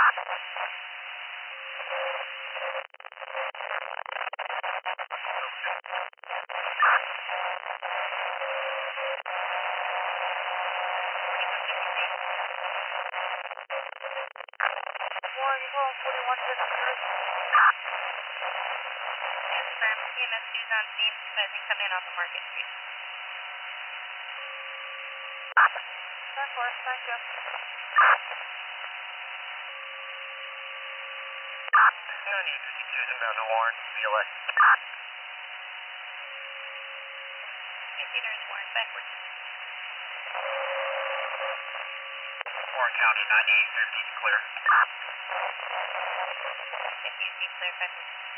EMS2's on scene, advising come in off of Market Street. 10-4, thank you. No need, 52's inbound to Warren, VLA. Can't see there is Warren, backwards. Warren County, 9850, clear. 50 clear, backwards.